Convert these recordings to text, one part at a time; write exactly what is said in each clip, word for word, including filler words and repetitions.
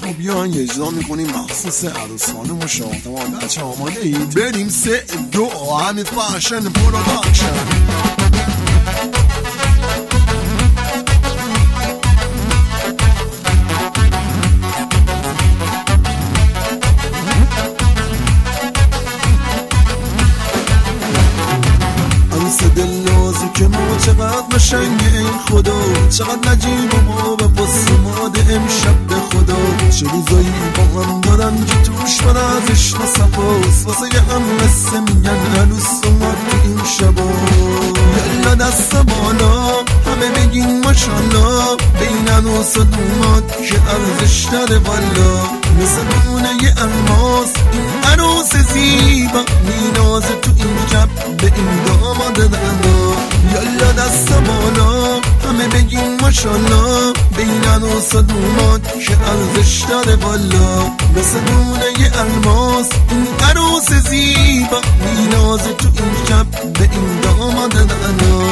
خب بیان یه اجرا میکنیم مخصوص عروسان مشاهده. بچه آماده اید؟ بریم سه دو حمید فاشن پروداکشن. دلنازی که ما چقدر قشنگ این خدا، چقدر نجیب و ما به واسه ماده امشب به خدا. چه روزایی با هم دارن که توش من از عشق و صفاست، واسه یه هم قصه میگن عروس و مار تو این شبا. یلا دست بالا همه بگین ماشالله، بین عروس و دوماد که ارزش داره والا. مثل دونه یه الماس این عروس زیبا، مینازه تو این جب به این داماد دانا. یالا دست بالا همه بگین ماشالله، بین عروس و دوماد که ارزش داره والا. مثل دونه یه الماس این عروس زیبا، مینازه تو این جب به این داماد دانا.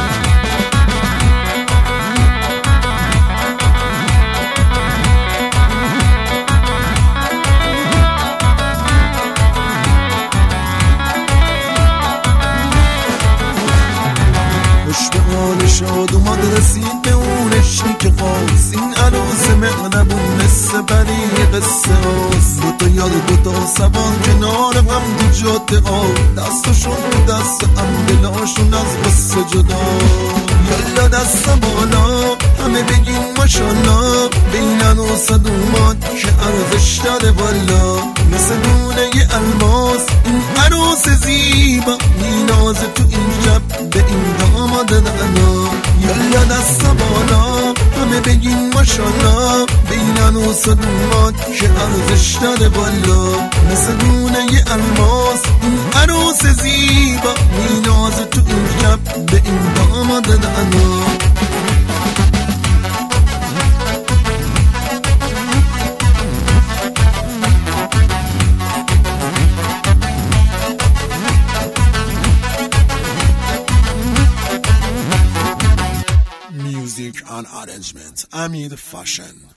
شاد اومد رسید به اون عشقی که خواست، این عروس مغربون مثل بری قصه هاست. دوتا یاد دوتا سوار کنار هم دو جاده آب، دستشون تو دست هم دلاشون از قصه جدا. یالا دست بالا همه بگین ماشالله، بین عروس و دوماد که ارزش داره والا. مثل دونه یه الماس این عروس زیبا، مینازه تو این جب به این داماد دانا. یالا دست بالا همه بگین ماشالله، بین عروس و دوماد که ارزش داره والا. مثل دونه یه الماس این عروس زیبا، مینازه تو این جب به این داماد دانا. Music and arrangement, Hamid Fashion.